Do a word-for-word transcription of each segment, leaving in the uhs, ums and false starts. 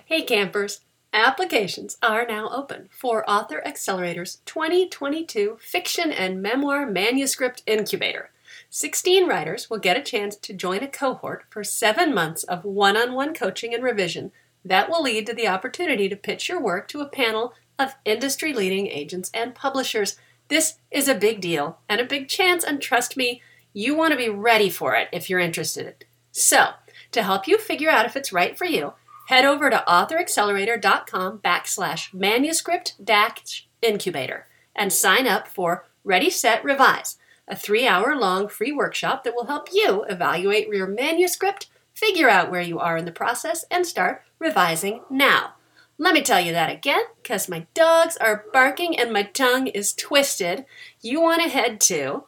Hey campers, applications are now open for Author Accelerator's twenty twenty-two Fiction and Memoir Manuscript Incubator. sixteen writers will get a chance to join a cohort for seven months of one-on-one coaching and revision that will lead to the opportunity to pitch your work to a panel of industry-leading agents and publishers. This is a big deal and a big chance, and trust me, you want to be ready for it if you're interested. So, to help you figure out if it's right for you, head over to authoraccelerator.com backslash manuscript dash incubator and sign up for Ready, Set, Revise, a three-hour-long free workshop that will help you evaluate your manuscript, figure out where you are in the process, and start revising now. Let me tell you that again, because my dogs are barking and my tongue is twisted. You want to head to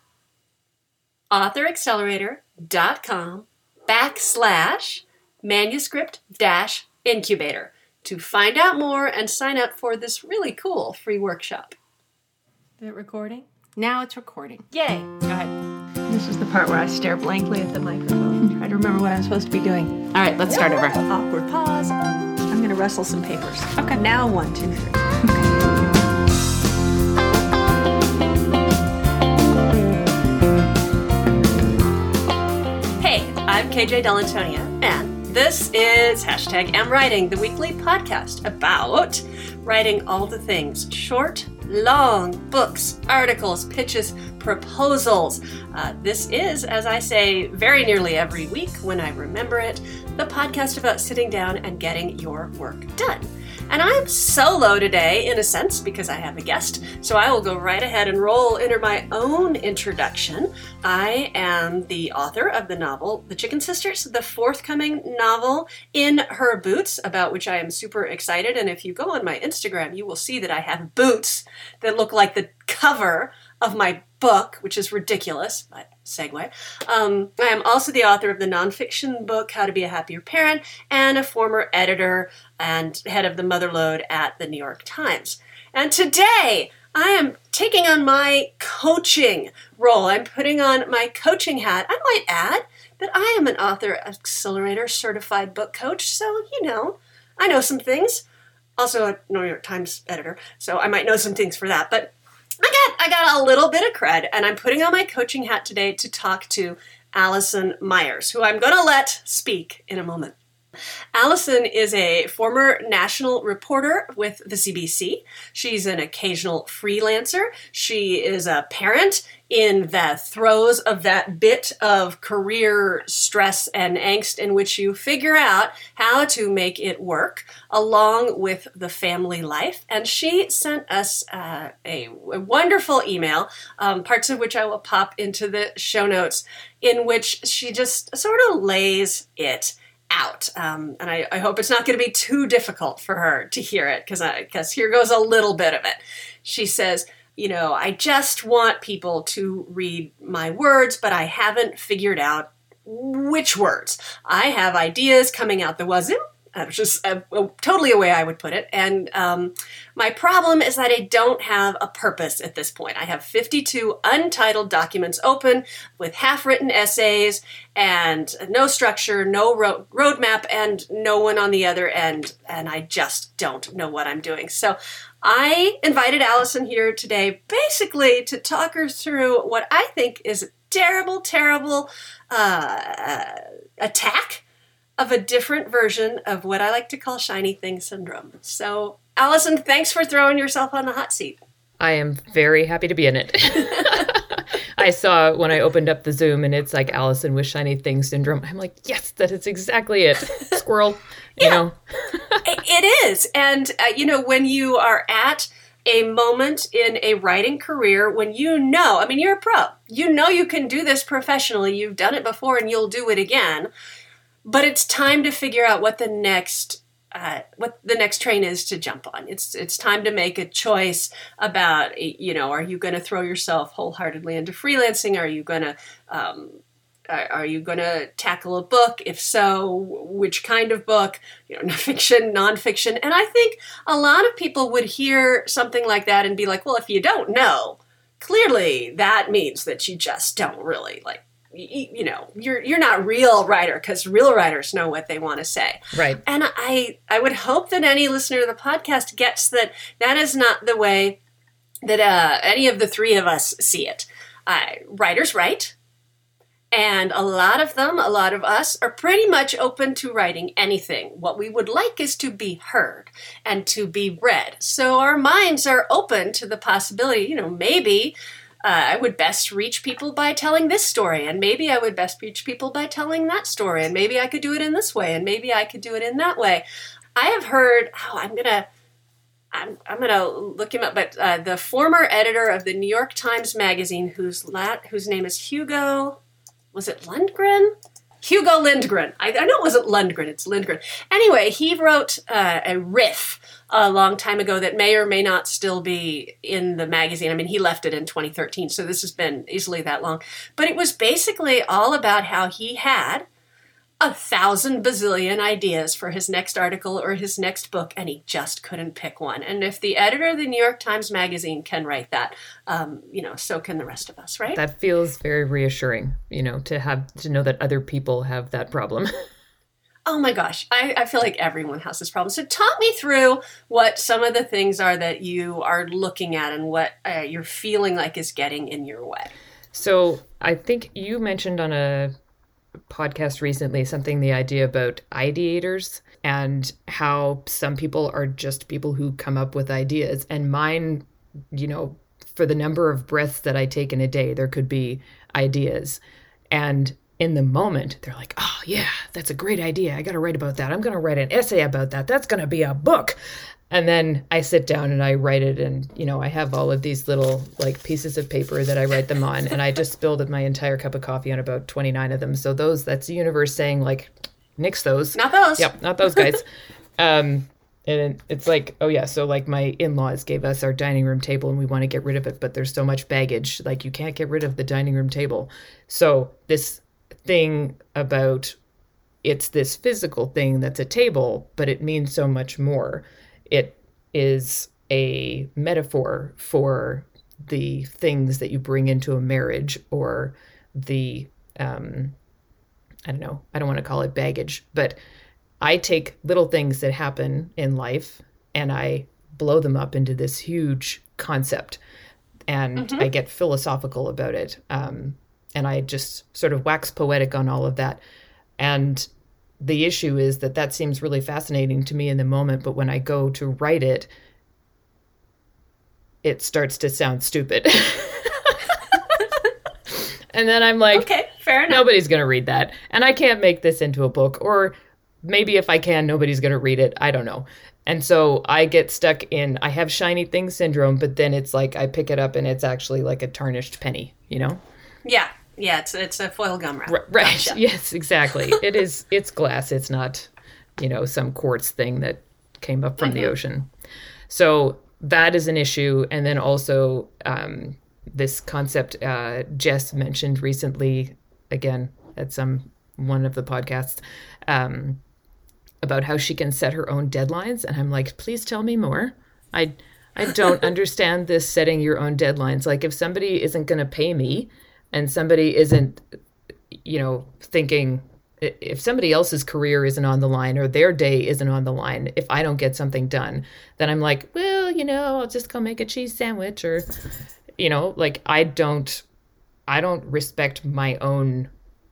authoraccelerator.com backslash manuscript dash incubator to find out more and sign up for this really cool free workshop. Is it recording? Now it's recording. Yay! Go ahead. This is the part where I stare blankly at the microphone, try to remember what I'm supposed to be doing. All right, let's start over. Awkward pause. I'm going to rustle some papers. Okay. Now one, two, three. Hey, I'm K J Delantonia, and this is Hashtag Am Writing, the weekly podcast about writing all the things. Short, long books, articles, pitches, proposals. Uh, this is, as I say very nearly every week when I remember it, the podcast about sitting down and getting your work done. And I'm solo today, in a sense, because I have a guest, so I will go right ahead and roll into my own introduction. I am the author of the novel The Chicken Sisters, the forthcoming novel In Her Boots, about which I am super excited. And if you go on my Instagram, you will see that I have boots that look like the cover of my book, which is ridiculous, but segue. Um, I am also the author of the nonfiction book, How to Be a Happier Parent, and a former editor and head of the Motherlode at the New York Times. And today, I am taking on my coaching role. I'm putting on my coaching hat. I might add that I am an Author Accelerator certified book coach, so, you know, I know some things. Also a New York Times editor, so I might know some things for that, but I got I got a little bit of cred, and I'm putting on my coaching hat today to talk to Allison Myers, who I'm going to let speak in a moment. Allison is a former national reporter with the C B C. She's an occasional freelancer. She is a parent in the throes of that bit of career stress and angst in which you figure out how to make it work along with the family life. And she sent us uh, a, a wonderful email, um, parts of which I will pop into the show notes, in which she just sort of lays it out. Um, and I, I hope it's not going to be too difficult for her to hear it, because because here goes a little bit of it. She says, you know, I just want people to read my words, but I haven't figured out which words. I have ideas coming out the wazoo. That's just a, a, totally a way I would put it. And um, my problem is that I don't have a purpose at this point. I have fifty-two untitled documents open with half-written essays and no structure, no ro- roadmap, and no one on the other end. And I just don't know what I'm doing. So I invited Allison here today basically to talk her through what I think is a terrible, terrible uh, attack of a different version of what I like to call shiny thing syndrome. So, Allison, thanks for throwing yourself on the hot seat. I am very happy to be in it. I saw when I opened up the Zoom and it's like Allison with shiny thing syndrome. I'm like, yes, that is exactly it. Squirrel, you yeah, know. It is. And, uh, you know, when you are at a moment in a writing career when you know, I mean, you're a pro. You know you can do this professionally. You've done it before and you'll do it again. But it's time to figure out what the next uh, what the next train is to jump on. It's it's time to make a choice about, you know, are you going to throw yourself wholeheartedly into freelancing? Are you going to um, are, are you going to tackle a book? If so, which kind of book? You know, fiction, nonfiction. And I think a lot of people would hear something like that and be like, well, if you don't know, clearly that means that you just don't really like you know, you're you're not real writer, because real writers know what they want to say. Right. And I I would hope that any listener to the podcast gets that that is not the way that uh, any of the three of us see it. Uh, writers write, and a lot of them, a lot of us, are pretty much open to writing anything. What we would like is to be heard and to be read. So our minds are open to the possibility, you know, maybe Uh, I would best reach people by telling this story, and maybe I would best reach people by telling that story, and maybe I could do it in this way, and maybe I could do it in that way. I have heard, oh, I'm gonna, I'm, I'm gonna look him up, but uh, the former editor of the New York Times Magazine, whose la- whose name is Hugo, was it Lundgren? Hugo Lindgren. I, I know it wasn't Lundgren, it's Lindgren. Anyway, he wrote uh, a riff a long time ago that may or may not still be in the magazine. I mean, he left it in twenty thirteen, so this has been easily that long. But it was basically all about how he had a thousand bazillion ideas for his next article or his next book, and he just couldn't pick one. And if the editor of the New York Times Magazine can write that, um, you know, so can the rest of us, right? That feels very reassuring, you know, to have to know that other people have that problem. Oh my gosh, I, I feel like everyone has this problem. So talk me through what some of the things are that you are looking at and what uh, you're feeling like is getting in your way. So I think you mentioned on a podcast recently something, the idea about ideators and how some people are just people who come up with ideas. And mine, you know, for the number of breaths that I take in a day, there could be ideas. And in the moment, they're like, oh, yeah, that's a great idea. I got to write about that. I'm going to write an essay about that. That's going to be a book. And then I sit down and I write it. And, you know, I have all of these little like pieces of paper that I write them on. And I just spilled my entire cup of coffee on about twenty-nine of them. So those, that's the universe saying like, nix those. Not those. Yep, not those guys. um, and it's like, oh, yeah. So like my in-laws gave us our dining room table and we want to get rid of it. But there's so much baggage. Like you can't get rid of the dining room table. So this thing about it's this physical thing that's a table, but it means so much more. It is a metaphor for the things that you bring into a marriage or the, um, I don't know, I don't want to call it baggage, but I take little things that happen in life and I blow them up into this huge concept and mm-hmm. I get philosophical about it. Um, and I just sort of wax poetic on all of that. And the issue is that that seems really fascinating to me in the moment, but when I go to write it, it starts to sound stupid. And then I'm like, okay, fair enough. Nobody's going to read that. And I can't make this into a book. Or maybe if I can, nobody's going to read it. I don't know. And so I get stuck in, I have shiny thing syndrome, but then it's like I pick it up and it's actually like a tarnished penny, you know? Yeah. Yeah, it's it's a foil gum wrap. Right. right. Gotcha. Yes, exactly. It is. It's glass. It's not, you know, some quartz thing that came up from mm-hmm. the ocean. So that is an issue. And then also um, this concept uh, Jess mentioned recently, again, at some one of the podcasts, um, about how she can set her own deadlines. And I'm like, please tell me more. I I don't understand this setting your own deadlines. Like if somebody isn't going to pay me, and somebody isn't, you know, thinking, if somebody else's career isn't on the line or their day isn't on the line, if I don't get something done, then I'm like, well, you know, I'll just go make a cheese sandwich or, you know, like I don't, I don't respect my own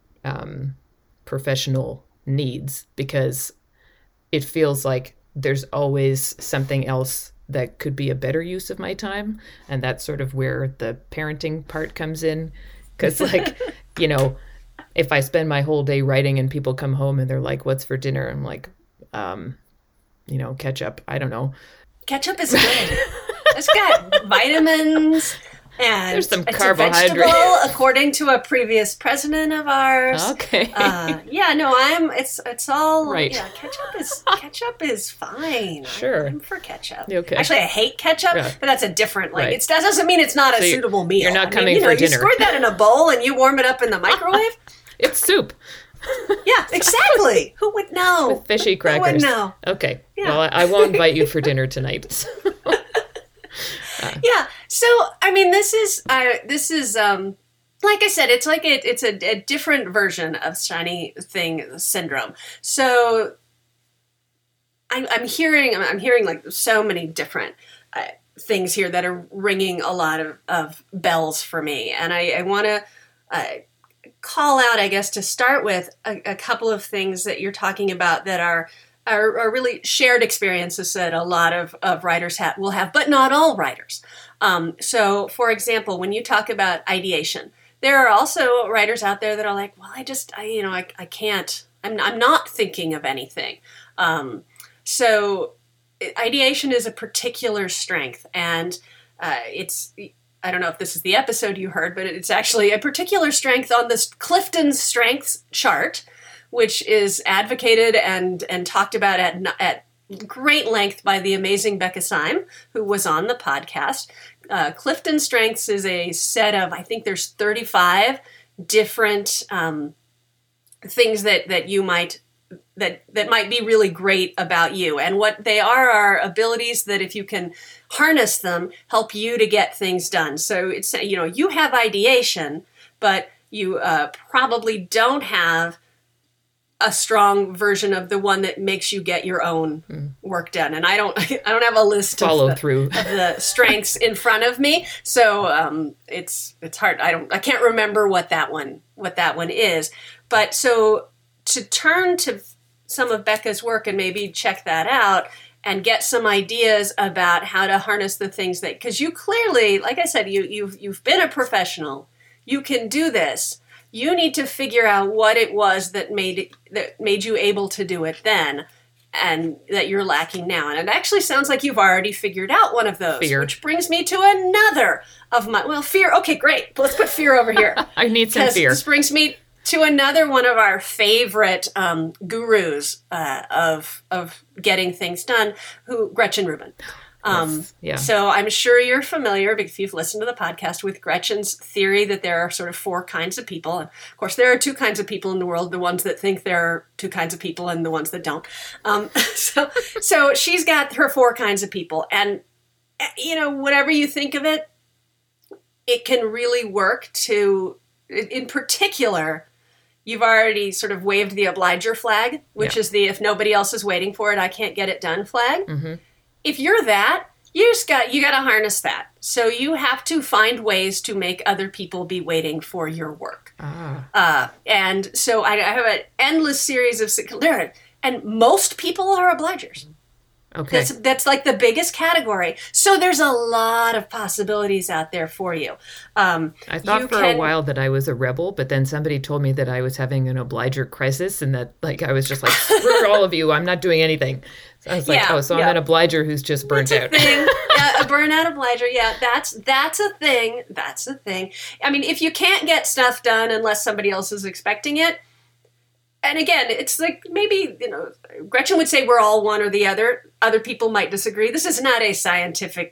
um, professional needs because it feels like there's always something else that could be a better use of my time. And that's sort of where the parenting part comes in. Because, like, you know, if I spend my whole day writing and people come home and they're like, what's for dinner? I'm like, um, you know, ketchup. I don't know. Ketchup is good. It's got vitamins and there's some it's carbohydrates. A vegetable, according to a previous president of ours. Okay. Uh, yeah, no, I'm, it's it's all, right. yeah, ketchup is, ketchup is fine. Sure. I'm for ketchup. Okay. Actually, I hate ketchup, yeah. but that's a different, like, right. it's, that doesn't mean it's not so a suitable meal. You're not I coming mean, you for know, dinner. You squirt that in a bowl and you warm it up in the microwave. It's soup. Yeah, exactly. Who would know? With fishy crackers. Who would know? Okay. Yeah. Well, I, I won't invite you for dinner tonight. So. Uh. Yeah. So, I mean, this is, uh, this is, um, like I said, it's like it, it's a, a different version of shiny thing syndrome. So I'm, I'm hearing, I'm hearing like so many different uh, things here that are ringing a lot of, of bells for me. And I, I want to uh, call out, I guess, to start with a, a couple of things that you're talking about that are, are, are really shared experiences that a lot of, of writers have, will have, but not all writers. Um, so for example, when you talk about ideation, there are also writers out there that are like, well, I just, I, you know, I, I can't, I'm, I'm not thinking of anything. Um, so ideation is a particular strength, and uh, it's, I don't know if this is the episode you heard, but it's actually a particular strength on this Clifton Strengths chart, which is advocated and, and talked about at, at great length by the amazing Becca Syme, who was on the podcast. Uh, Clifton Strengths is a set of, I think there's thirty-five different um, things that, that you might, that, that might be really great about you. And what they are are abilities that, if you can harness them, help you to get things done. So it's, you know, you have ideation, but you uh, probably don't have a strong version of the one that makes you get your own mm. work done. And I don't, I don't have a list Follow of the, through. of the strengths in front of me. So um, it's, it's hard. I don't, I can't remember what that one, what that one is. But so to turn to some of Becca's work and maybe check that out and get some ideas about how to harness the things that, because you clearly, like I said, you, you've, you've been a professional. You can do this. You need to figure out what it was that made it, that made you able to do it then, and that you're lacking now. And it actually sounds like you've already figured out one of those, fear. Which brings me to another of my, well, fear. Okay, great. Let's put fear over here. I need some fear. This brings me to another one of our favorite um, gurus uh, of of getting things done, who Gretchen Rubin. Um, yes. Yeah. So I'm sure you're familiar, if you've listened to the podcast, with Gretchen's theory that there are sort of four kinds of people. And of course, there are two kinds of people in the world, the ones that think there are two kinds of people and the ones that don't. Um, so, so she's got her four kinds of people. And, you know, whatever you think of it, it can really work to, in particular, you've already sort of waved the obliger flag, which yeah. is the, if nobody else is waiting for it, I can't get it done flag. Mm-hmm. If you're that, you just got, you got to harness that. So you have to find ways to make other people be waiting for your work. Ah. Uh, and so I, I have an endless series of, and most people are obligers. Okay. That's, that's like the biggest category. So there's a lot of possibilities out there for you. Um, I thought you for can, a while that I was a rebel, but then somebody told me that I was having an obliger crisis, and that like I was just like, screw all of you, I'm not doing anything. So I was like, yeah, oh, so yeah. I'm an obliger who's just burnt that's out. A thing. Yeah, a burnout obliger. Yeah, that's that's a thing. That's a thing. I mean, if you can't get stuff done unless somebody else is expecting it, and again, it's like maybe, you know, Gretchen would say we're all one or the other. Other people might disagree. This is not a scientific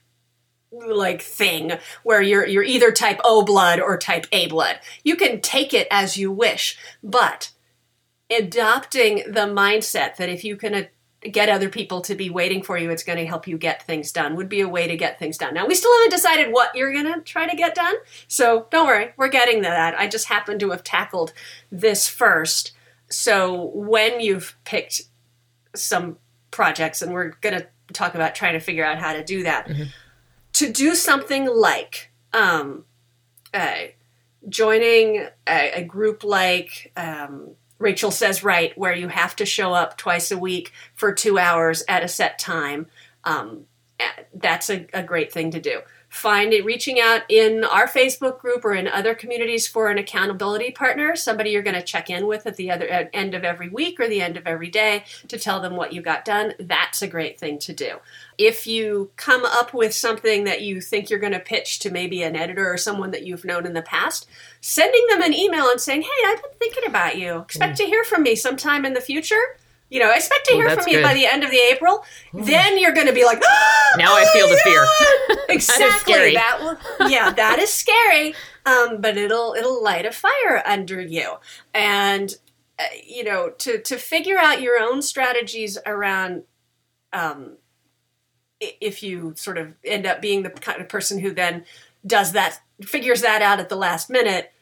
like thing where you're you're either type O blood or type A blood. You can take it as you wish, but adopting the mindset that if you can uh, get other people to be waiting for you, it's going to help you get things done would be a way to get things done. Now, we still haven't decided what you're going to try to get done, so don't worry, we're getting to that. I just happen to have tackled this first. So when you've picked some projects, and we're going to talk about trying to figure out how to do that, mm-hmm. to do something like um, uh, joining a, a group like um, Rachel Says Right, where you have to show up twice a week for two hours at a set time, um, that's a, a great thing to do. Find it, reaching out in our Facebook group or in other communities for an accountability partner, somebody you're going to check in with at the other at end of every week or the end of every day to tell them what you got done. That's a great thing to do. If you come up with something that you think you're going to pitch to maybe an editor or someone that you've known in the past, sending them an email and saying, hey, I've been thinking about you. Expect mm. to hear from me sometime in the future. You know, I expect to hear oh, from you good. by the end of the April. Ooh. Then you're going to be like, oh, now I feel the fear. Exactly. That is scary. That will, yeah, that is scary. Um, but it'll it'll light a fire under you. And, uh, you know, to, to figure out your own strategies around um, if you sort of end up being the kind of person who then does that, figures that out at the last minute.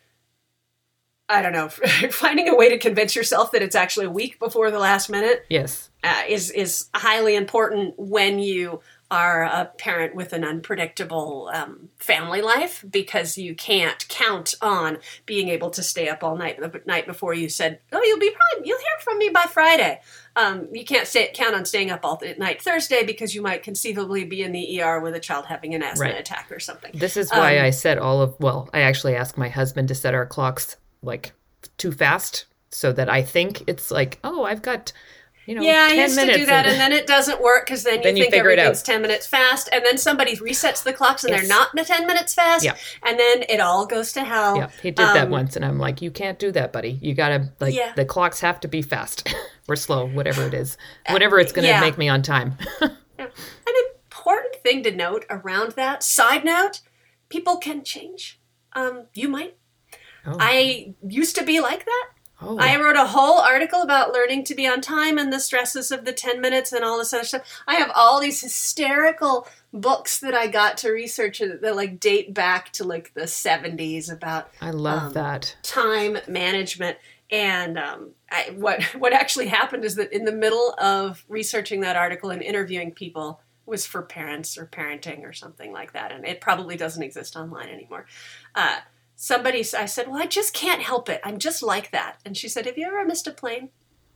I don't know, finding a way to convince yourself that it's actually a week before the last minute. Yes. Uh, is, is highly important when you are a parent with an unpredictable um, family life, because you can't count on being able to stay up all night the night before you said, oh, you'll be probably, you'll hear from me by Friday. Um, you can't stay, count on staying up all th- night Thursday, because you might conceivably be in the E R with a child having an asthma Right. attack or something. This is why Um, I set all of, well, I actually asked my husband to set our clocks like too fast so that I think it's like, oh, I've got, you know, Yeah, I ten used minutes. to do that, and then it doesn't work, because then you Then you think figure it everything's out. ten minutes fast, and then somebody resets the clocks, and Yes. they're not ten minutes fast, Yeah. and then it all goes to hell. Yeah, he did that Um, once, and I'm like, you can't do that, buddy. You gotta, like, Yeah. the clocks have to be fast or slow, whatever it is. Whatever it's gonna yeah. make me on time. An important thing to note around that, side note, people can change. Um, you might. Oh. I used to be like that. oh. I wrote a whole article about learning to be on time and the stresses of the ten minutes and all this other stuff. I have all these hysterical books that I got to research that like date back to like the seventies about I love um, that. time management. And um, I, what what actually happened is that in the middle of researching that article and interviewing people, it was for parents or parenting or something like that, and it probably doesn't exist online anymore. Uh, somebody, I said, well, I just can't help it. I'm just like that. And she said, have you ever missed a plane?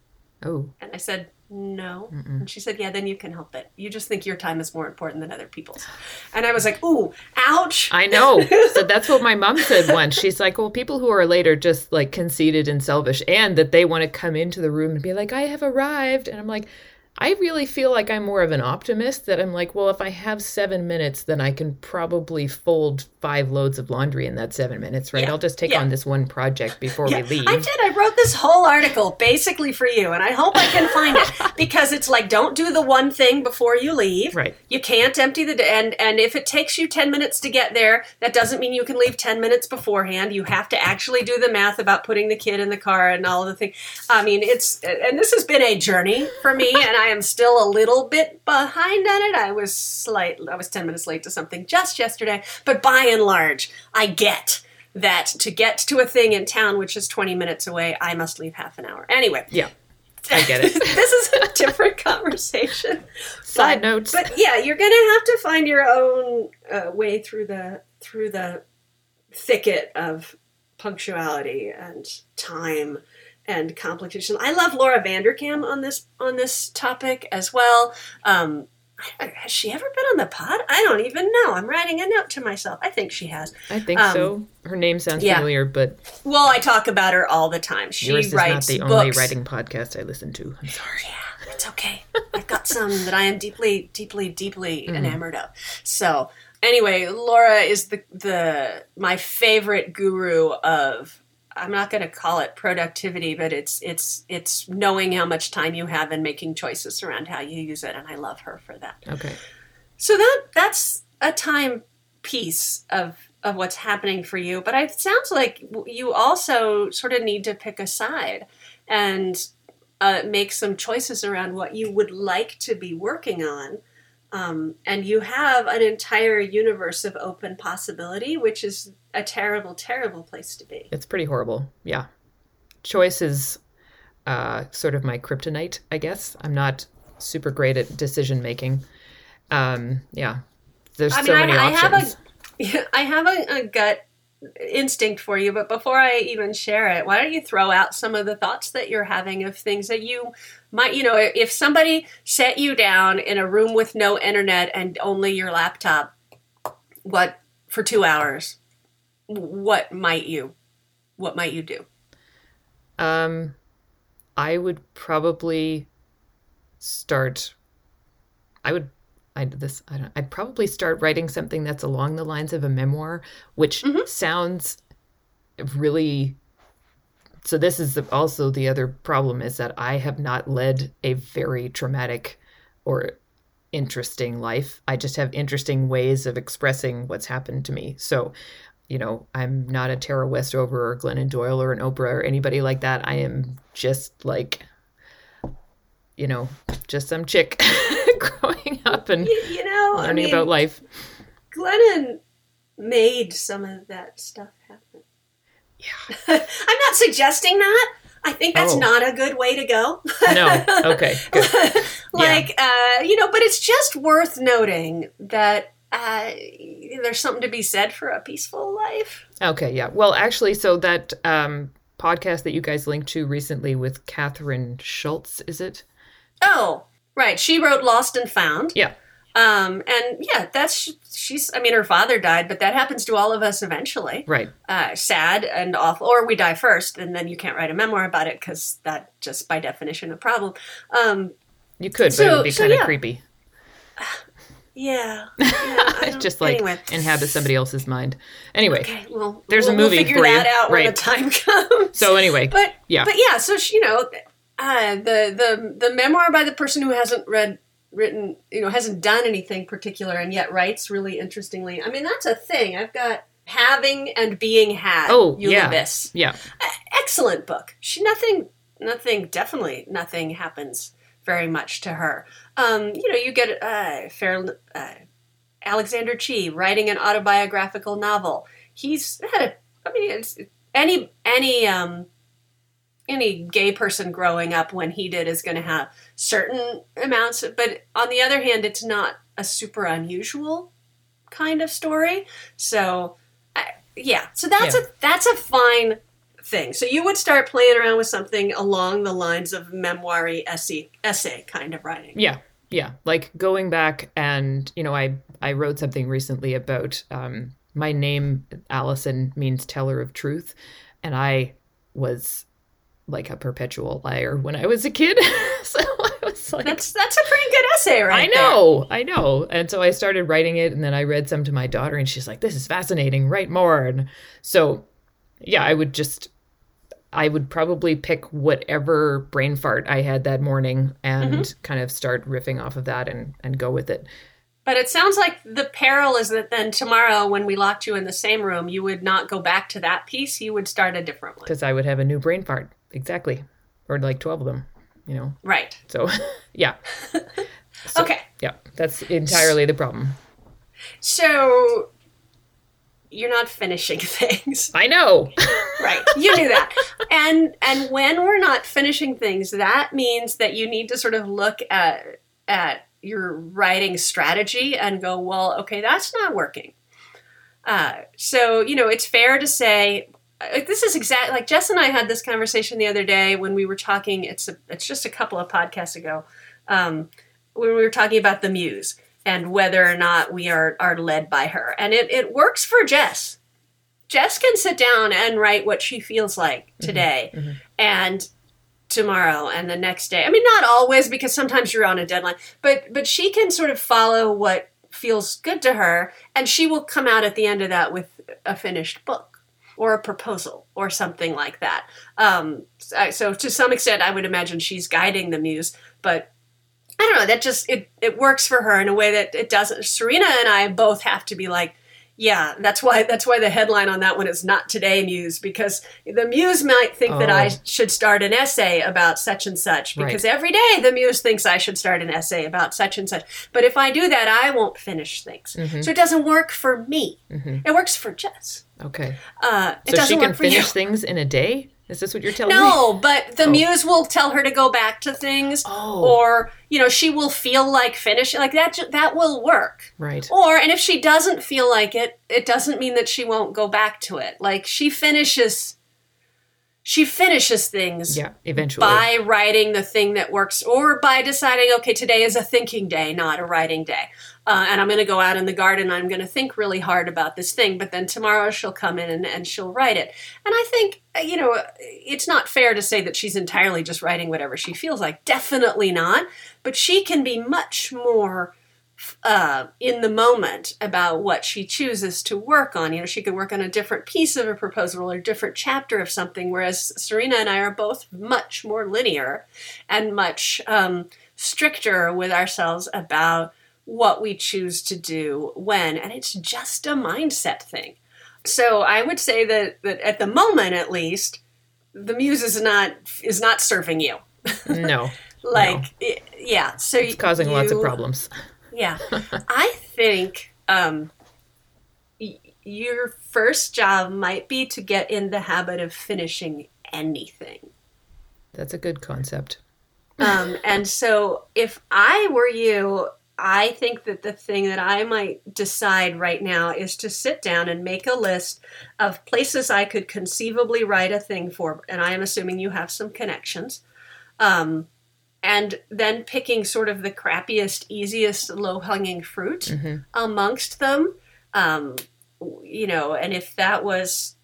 Oh, And I said, no. And she said, yeah, then you can help it. You just think your time is more important than other people's. And I was like, ooh, ouch. I know. So that's what my mom said once. She's like, well, people who are late are just like conceited and selfish, and that they want to come into the room and be like, I have arrived. And I'm like, I really feel like I'm more of an optimist, that I'm like, well, if I have seven minutes, then I can probably fold five loads of laundry in that seven minutes, right? Yeah. I'll just take Yeah. on this one project before Yeah, we leave. I did. I wrote this whole article basically for you, and I hope I can find it, because it's like, don't do the one thing before you leave. Right. You can't empty the and and if it takes you ten minutes to get there, that doesn't mean you can leave ten minutes beforehand. You have to actually do the math about putting the kid in the car and all the things. I mean, it's and this has been a journey for me, and I am still a little bit behind on it. I was slight. I was ten minutes late to something just yesterday, but by and large, I get that to get to a thing in town, which is twenty minutes away, I must leave half an hour. Anyway. Yeah, I get it. This is a different conversation. Side But- notes. But yeah, you're going to have to find your own uh, way through the through the thicket of punctuality and time and complication. I love Laura Vanderkam on this on this topic as well. Um, has she ever been on the pod? I don't even know. I'm writing a note to myself. I think she has. I think um, so. Her name sounds yeah. familiar, but Well, I talk about her all the time. She yours is writes not the only books. writing podcast I listen to. I'm sorry. Yeah, it's okay. I've got some that I am deeply, deeply, deeply Mm-hmm. enamored of. So anyway, Laura is the the my favorite guru of, I'm not going to call it productivity, but it's it's it's knowing how much time you have and making choices around how you use it, and I love her for that. Okay. So that that's a time piece of of what's happening for you, but it sounds like you also sort of need to pick a side and uh, make some choices around what you would like to be working on. Um, and you have an entire universe of open possibility, which is a terrible, terrible place to be. It's pretty horrible. Yeah. Choice is uh, sort of my kryptonite, I guess. I'm not super great at decision making. Um, yeah. There's I mean, so many I, I have options. a, I have a, a gut instinct for you, but before I even share it, why don't you throw out some of the thoughts that you're having of things that you might, you know, if somebody set you down in a room with no internet and only your laptop, what, for two hours, what might you, what might you do? Um, I would probably start, I would I this I don't I'd probably start writing something that's along the lines of a memoir, which Mm-hmm. sounds really. So this is the, also the other problem is that I have not led a very traumatic or interesting life. I just have interesting ways of expressing what's happened to me. So, you know, I'm not a Tara Westover or Glennon Doyle or an Oprah or anybody like that. I am just like, you know, just some chick growing up and You, you know, I learning mean, about life. Glennon, made some of that stuff happen. Yeah. I'm not suggesting that. I think that's Oh. not a good way to go. No. Okay. Good. like, uh, you know, but it's just worth noting that uh, there's something to be said for a peaceful life. Okay. Yeah. Well, actually, so that um, podcast that you guys linked to recently with Catherine Schultz, is it? Oh, right. She wrote Lost and Found. Yeah. Um, and yeah, that's, she's, I mean, her father died, but that happens to all of us eventually. Right. Uh, sad and awful, or we die first, and then you can't write a memoir about it because that just by definition a problem. Um, You could, but So- it would be so kind of yeah. creepy. yeah. yeah I don't- Just like anyway. inhabit somebody else's mind. Anyway. Okay, well, There's a we'll, we'll movie figure for you. that out when Right. the time comes. So anyway. But yeah. but yeah, so she, you know, uh, the the the memoir by the person who hasn't read written, you know, hasn't done anything particular and yet writes really interestingly. I mean, that's a thing. I've got Having and Being Had. Oh, yeah. Ulysses. Yeah. Excellent book. She nothing nothing definitely nothing happens very much to her. Um, you know, you get uh, fair uh, Alexander Chee writing an autobiographical novel. He's had a. I mean, it's, any any um, any gay person growing up when he did is going to have certain amounts. Of, but on the other hand, it's not a super unusual kind of story. So, I, yeah. So that's Yeah. a that's a fine thing. So you would start playing around with something along the lines of memoir-y essay essay kind of writing. Yeah. Yeah. Like going back and, you know, I, I wrote something recently about um, my name, Allison, means teller of truth. And I was like a perpetual liar when I was a kid. So I was like, That's that's a pretty good essay, right? I know, I know. And so I started writing it, and then I read some to my daughter, and she's like, this is fascinating, write more. And so, yeah, I would just, I would probably pick whatever brain fart I had that morning and Mm-hmm. kind of start riffing off of that and, and go with it. But it sounds like the peril is that then tomorrow, when we locked you in the same room, you would not go back to that piece. You would start a different one. Because I would have a new brain fart. Exactly. Or like twelve of them, you know. Right. So, yeah. So, Okay. Yeah, that's entirely the problem. So you're not finishing things. I know. Right. You knew that. And and when we're not finishing things, that means that you need to sort of look at at your writing strategy and go, well, okay, that's not working. Uh, so, you know, it's fair to say, like, this is exactly, like Jess and I had this conversation the other day when we were talking, it's a, it's just a couple of podcasts ago, um, when we were talking about the muse and whether or not we are, are led by her. And it, it works for Jess. Jess can sit down and write what she feels like today Mm-hmm. and tomorrow and the next day. I mean, not always, because sometimes you're on a deadline, but but she can sort of follow what feels good to her, and she will come out at the end of that with a finished book or a proposal or something like that. Um, so, so to some extent, I would imagine she's guiding the muse, but I don't know, that just, it, it works for her in a way that it doesn't. Serena and I both have to be like, yeah, that's why that's why the headline on that one is Not Today, Muse, because the muse might think that I Oh. should start an essay about such and such, because Right. every day the muse thinks I should start an essay about such and such. But if I do that, I won't finish things. Mm-hmm. So it doesn't work for me. It works for Jess. Okay. Uh, it So doesn't she can work for finish you. things in a day? Is this what you're telling me? No, but the muse will tell her to go back to things, Oh. or you know, she will feel like finishing. Like that, ju- that will work. Right. Or, and if she doesn't feel like it, it doesn't mean that she won't go back to it. Like she finishes, she finishes things Yeah, eventually. by writing the thing that works, or by deciding, okay, today is a thinking day, not a writing day. Uh, and I'm going to go out in the garden and I'm going to think really hard about this thing. But then tomorrow she'll come in and, and she'll write it. And I think, uh, you know, it's not fair to say that she's entirely just writing whatever she feels like. Definitely not. But she can be much more uh, in the moment about what she chooses to work on. You know, she could work on a different piece of a proposal or a different chapter of something, whereas Serena and I are both much more linear and much um, stricter with ourselves about what we choose to do when, and it's just a mindset thing. So I would say that, that at the moment, at least, the muse is not is not serving you. No. Like, it- yeah. So It's causing lots of you- problems. Yeah. I think um, y- your first job might be to get in the habit of finishing anything. That's a good concept. Um, and so if I were you, I think that the thing that I might decide right now is to sit down and make a list of places I could conceivably write a thing for. And I am assuming you have some connections. Um, and then picking sort of the crappiest, easiest, low-hanging fruit mm-hmm. amongst them. Um, you know, and if that was,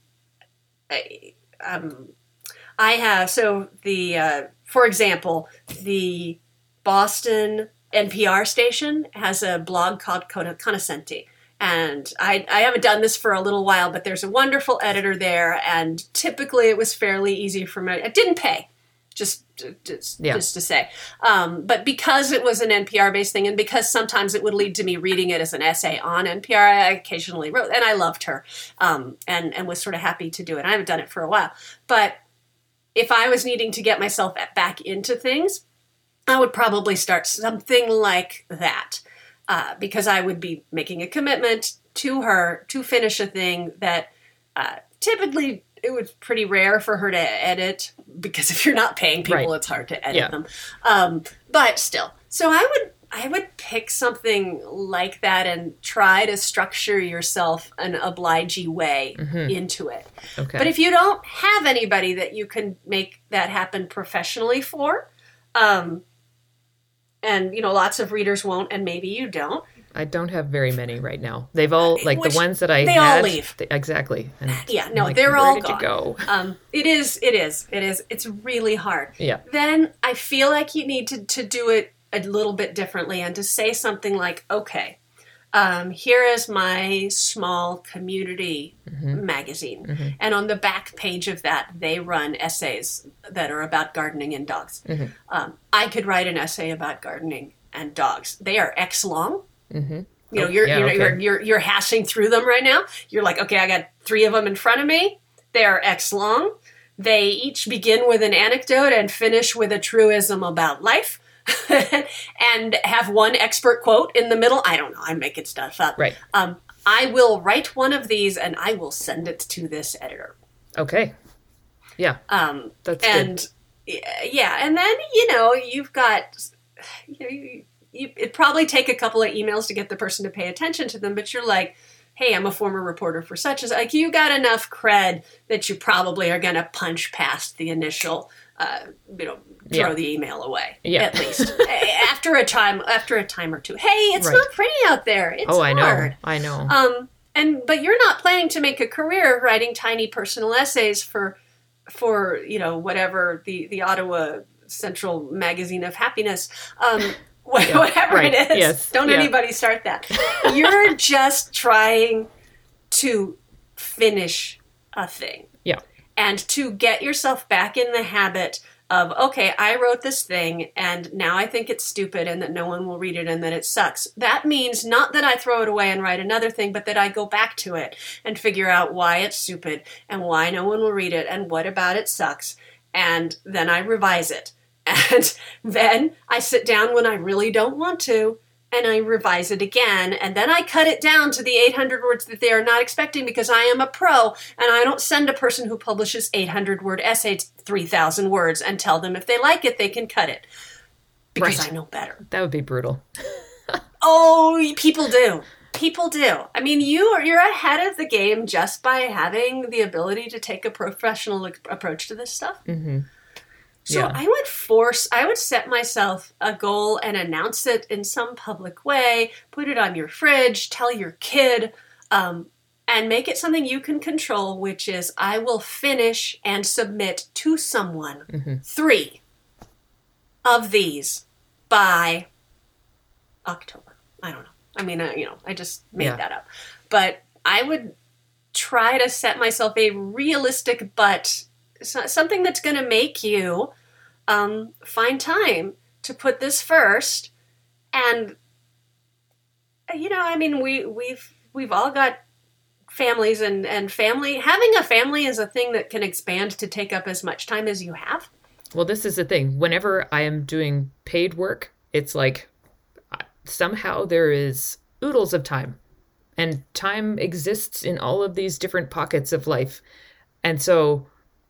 um, I have, so the, uh, for example, the Boston N P R station has a blog called Cognoscenti. And I, I haven't done this for a little while, but there's a wonderful editor there. And typically it was fairly easy for me. It didn't pay, just, just, yeah. just to say. Um, but because it was an N P R-based thing, and because sometimes it would lead to me reading it as an essay on N P R, I occasionally wrote, and I loved her um, and, and was sort of happy to do it. I haven't done it for a while. But if I was needing to get myself back into things, I would probably start something like that. Uh, because I would be making a commitment to her to finish a thing that uh, typically it was pretty rare for her to edit, because if you're not paying people, right. it's hard to edit yeah. them. Um, but still, so I would I would pick something like that and try to structure yourself an obligey way mm-hmm. into it. Okay. But if you don't have anybody that you can make that happen professionally for, um, and, you know, lots of readers won't, and maybe you don't. I don't have very many right now. They've all, like Which, the ones that I they had. all leave. They, exactly. And yeah, no, like, they're where all did gone. You go? Um, it is, it is, it is. It's really hard. Yeah. Then I feel like you need to, to do it a little bit differently and to say something like, okay, um, here is my small community mm-hmm. magazine. Mm-hmm. And on the back page of that, they run essays that are about gardening and dogs. Mm-hmm. Um, I could write an essay about gardening and dogs. They are X long. Mm-hmm. You know, you're, yeah, you're, okay. you're, you're, you're hashing through them right now. You're like, okay, I got three of them in front of me. They are X long. They each begin with an anecdote and finish with a truism about life. And have one expert quote in the middle. I don't know. I'm making stuff up. Right. Um, I will write one of these and I will send it to this editor. Okay. Yeah. Um, That's and good. Yeah. And then, you know, you've got, you know, you, you, it'd probably take a couple of emails to get the person to pay attention to them, but you're like, hey, I'm a former reporter for such as, like, you got enough cred that you probably are going to punch past the initial, uh, you know, throw yeah. the email away, yeah. at least after a time, after a time or two. Hey, it's right. not pretty out there. It's oh, I hard. know. I know. Um, and, but you're not planning to make a career writing tiny personal essays for, for, you know, whatever the, the Ottawa Central Magazine of Happiness, um, yeah. whatever right. it is. Yes. Don't yeah. anybody start that. You're just trying to finish a thing. Yeah. And to get yourself back in the habit of, okay, I wrote this thing and now I think it's stupid and that no one will read it and that it sucks. That means not that I throw it away and write another thing, but that I go back to it and figure out why it's stupid and why no one will read it and what about it sucks. And then I revise it. And then I sit down when I really don't want to and I revise it again, and then I cut it down to the eight hundred words that they are not expecting because I am a pro, and I don't send a person who publishes eight hundred word essays three thousand words and tell them if they like it, they can cut it. Because right. I know better. That would be brutal. Oh, people do. People do. I mean, you are, you're ahead of the game just by having the ability to take a professional approach to this stuff. Mm-hmm. So yeah. I would force, I would set myself a goal and announce it in some public way, put it on your fridge, tell your kid, um, and make it something you can control, which is I will finish and submit to someone mm-hmm. three of these by October. I don't know. I mean, uh, you know, I just made yeah. that up. But I would try to set myself a realistic but something that's going to make you um, find time to put this first. And, you know, I mean, we, we've we've all got families and, and family. Having a family is a thing that can expand to take up as much time as you have. Well, this is the thing. Whenever I am doing paid work, it's like somehow there is oodles of time. And time exists in all of these different pockets of life. And so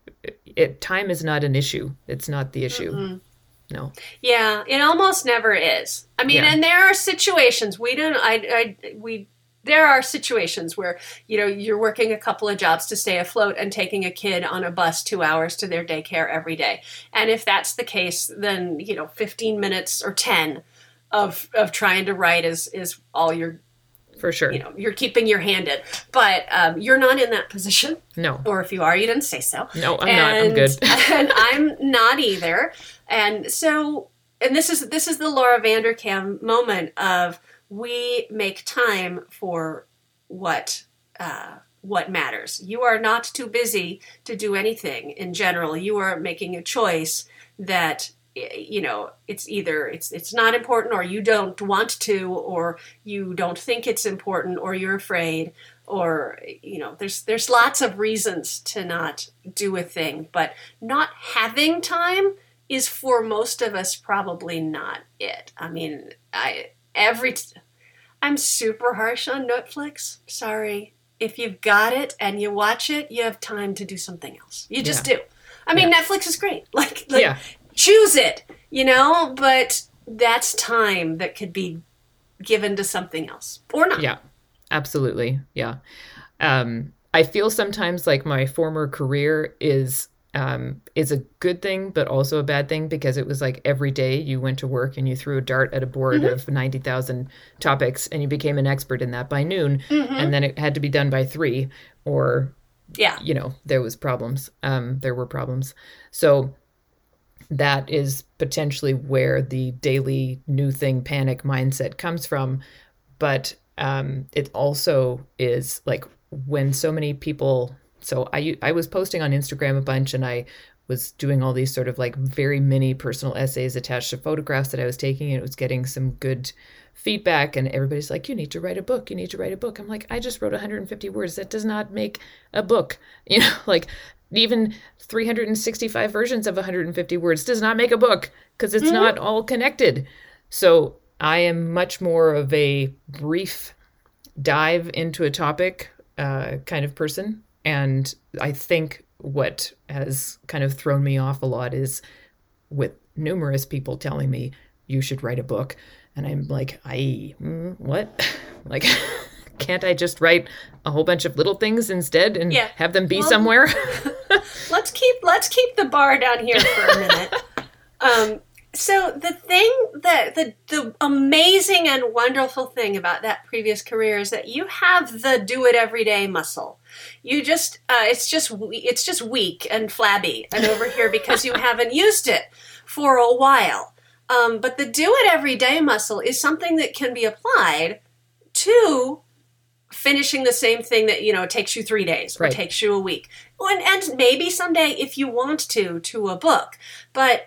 it, time is not an issue. It's not the issue. Mm-hmm. No. Yeah, it almost never is. I mean, yeah. and there are situations we don't, I, I, we, there are situations where, you know, you're working a couple of jobs to stay afloat and taking a kid on a bus two hours to their daycare every day. And if that's the case, then, you know, fifteen minutes or ten of, of trying to write is, is all you're, for sure, you know, you're keeping your hand in, but um, you're not in that position. No. Or if you are, you didn't say so. No, I'm and, not. I'm good. And I'm not either. And so, and this is, this is the Laura Vanderkam moment of, we make time for what uh, what matters. You are not too busy to do anything in general. You are making a choice that, you know, it's either it's it's not important, or you don't want to, or you don't think it's important, or you're afraid, or, you know, there's there's lots of reasons to not do a thing. But not having time is, for most of us, probably not it. I mean, I... Every, t- I'm super harsh on Netflix. Sorry. If you've got it and you watch it, you have time to do something else. You just yeah. do. I mean, yeah. Netflix is great. Like, like yeah. choose it, you know, but that's time that could be given to something else or not. Yeah, absolutely. Yeah. Um, I feel sometimes like my former career is um, is a good thing, but also a bad thing, because it was like every day you went to work and you threw a dart at a board mm-hmm. of ninety thousand topics and you became an expert in that by noon. Mm-hmm. And then it had to be done by three, or, yeah, you know, there was problems. Um, there were problems. So that is potentially where the daily new thing panic mindset comes from. But um, it also is like when so many people... So I, I was posting on Instagram a bunch, and I was doing all these sort of like very mini personal essays attached to photographs that I was taking, and it was getting some good feedback. And everybody's like, you need to write a book. You need to write a book. I'm like, I just wrote one hundred fifty words. That does not make a book. You know, like even three hundred sixty-five versions of one hundred fifty words does not make a book, because it's mm-hmm. not all connected. So I am much more of a brief dive into a topic uh, kind of person. And I think what has kind of thrown me off a lot is with numerous people telling me you should write a book. And I'm like, I, mm, what? Like, can't I just write a whole bunch of little things instead and yeah. have them be well, somewhere? let's keep, let's keep the bar down here for a minute. um, So the thing that the the amazing and wonderful thing about that previous career is that you have the do it every day muscle. You just uh, it's just it's just weak and flabby and over here because you haven't used it for a while. Um, but the do it every day muscle is something that can be applied to finishing the same thing that, you know, takes you three days or right. takes you a week, and, and maybe someday if you want to to a book, but.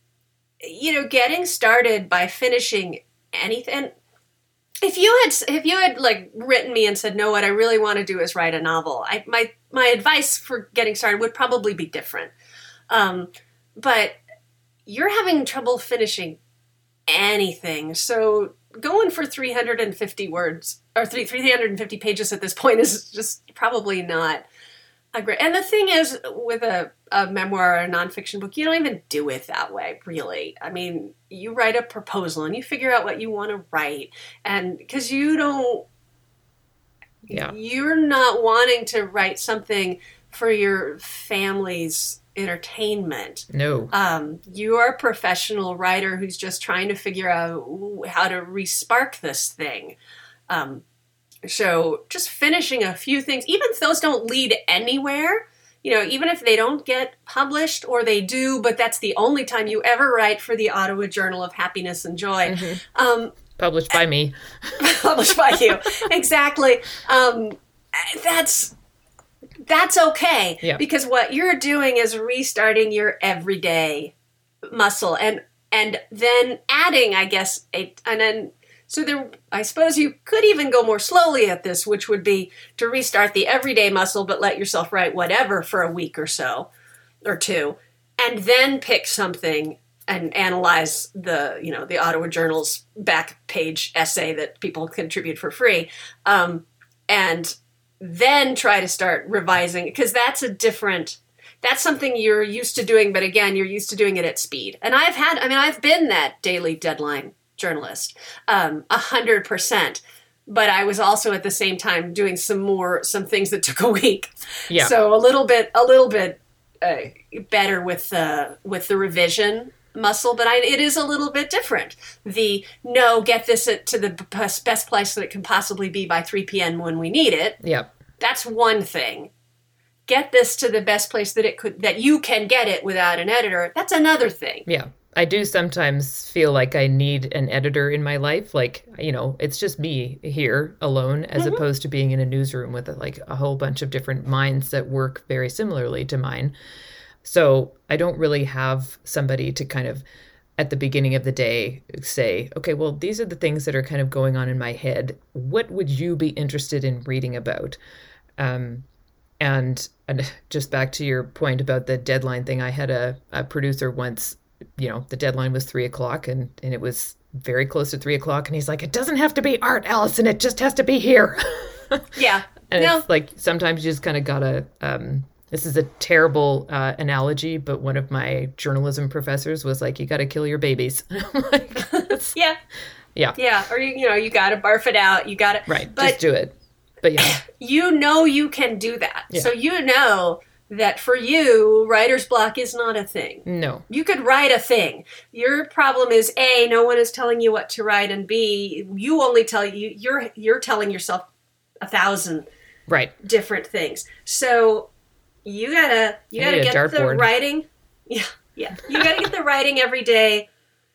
You know, getting started by finishing anything. If you had, if you had like written me and said, "No, what I really want to do is write a novel," I, my my advice for getting started would probably be different. Um, but you're having trouble finishing anything, so going for three hundred fifty words or three three hundred fifty pages at this point is just probably not. Great. And the thing is, with a, a memoir or a nonfiction book, you don't even do it that way, really. I mean, you write a proposal and you figure out what you want to write. And because you don't, yeah, you're not wanting to write something for your family's entertainment. No. Um, you are a professional writer who's just trying to figure out how to re-spark this thing. Um, So just finishing a few things, even if those don't lead anywhere, you know, even if they don't get published or they do, but that's the only time you ever write for the Ottawa Journal of Happiness and Joy. Mm-hmm. Um, published by me. Published by you. Exactly. Um, that's, that's okay. Yeah. Because what you're doing is restarting your everyday muscle and, and then adding, I guess, a, and then, So there, I suppose you could even go more slowly at this, which would be to restart the everyday muscle, but let yourself write whatever for a week or so, or two, and then pick something and analyze the, you know, the Ottawa Journal's back page essay that people contribute for free. Um, and then try to start revising, because that's a different, that's something you're used to doing, but again, you're used to doing it at speed. And I've had, I mean, I've been that daily deadline journalist, um, a hundred percent. But I was also at the same time doing some more, some things that took a week. Yeah. So a little bit, a little bit uh, better with the, with the revision muscle, but I, it is a little bit different. The, no, get this at, to the best, best place that it can possibly be by three p.m. when we need it. Yep. That's one thing. Get this to the best place that it could, that you can get it without an editor. That's another thing. Yeah. I do sometimes feel like I need an editor in my life. Like, you know, it's just me here alone, as mm-hmm. opposed to being in a newsroom with like a whole bunch of different minds that work very similarly to mine. So I don't really have somebody to kind of at the beginning of the day say, okay, well, these are the things that are kind of going on in my head. What would you be interested in reading about? Um, and, and just back to your point about the deadline thing, I had a, a producer once, you know, the deadline was three o'clock and, and it was very close to three o'clock. And he's like, it doesn't have to be art, Allison. It just has to be here. Yeah. And no. It's like, sometimes you just kind of gotta, um, this is a terrible uh, analogy, but one of my journalism professors was like, you got to kill your babies. Like, yeah. Yeah. Yeah. Or, you, you know, you got to barf it out. You got to. Right. But just do it. But yeah. You know you can do that. Yeah. So you know that for you, writer's block is not a thing. No. You could write a thing. Your problem is A, no one is telling you what to write, and B, you only tell you, you're, you're telling yourself a thousand right. different things. So you gotta, you I gotta need a get the dartboard. writing. Yeah. Yeah. You gotta get the writing every day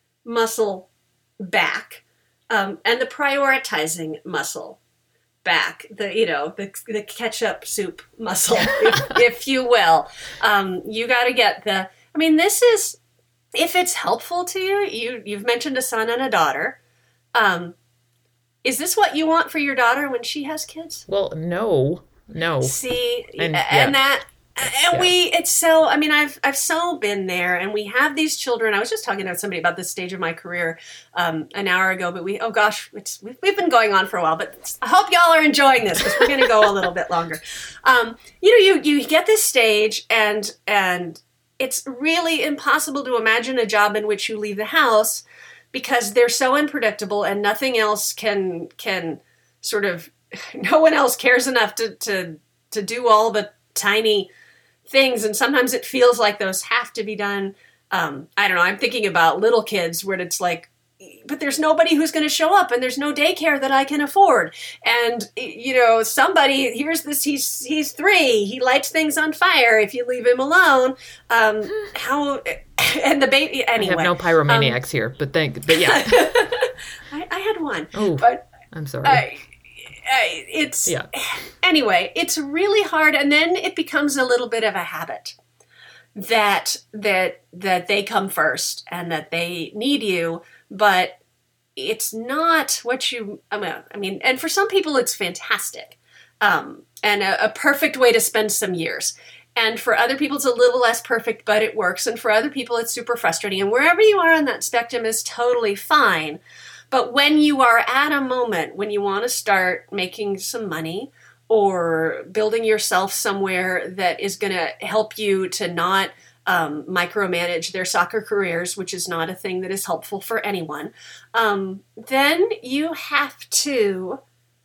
muscle back. Um, and the prioritizing muscle back, the, you know, the the ketchup soup muscle, if, if you will. Um, you got to get the, I mean, this is, if it's helpful to you, you, you've mentioned a son and a daughter. Um, is this what you want for your daughter when she has kids? Well, no, no. See, And- and, yeah. that, and Yeah. we, it's so, I mean, I've, I've so been there, and we have these children. I was just talking to somebody about this stage of my career, um, an hour ago, but we, oh gosh, it's, we've, we've been going on for a while, but I hope y'all are enjoying this, because we're going to go a little bit longer. Um, you know, you, you get this stage, and, and it's really impossible to imagine a job in which you leave the house, because they're so unpredictable, and nothing else can, can sort of, no one else cares enough to, to, to do all the tiny things, and sometimes it feels like those have to be done. Um, I don't know, I'm thinking about little kids where it's like, but there's nobody who's going to show up, and there's no daycare that I can afford. And, you know, somebody, here's this, he's he's three, he lights things on fire if you leave him alone. Um, how, and the baby, anyway. I have no pyromaniacs um, here, but thank, but yeah. I, I had one. Oh, but I'm sorry. I, I, it's, yeah. Anyway, it's really hard, and then it becomes a little bit of a habit that that that they come first and that they need you, but it's not what you, I mean, I mean and for some people it's fantastic, um, and a, a perfect way to spend some years. And for other people it's a little less perfect, but it works. And for other people it's super frustrating. And wherever you are on that spectrum is totally fine. But when you are at a moment when you want to start making some money, or building yourself somewhere that is going to help you to not um, micromanage their soccer careers, which is not a thing that is helpful for anyone, um, then you have to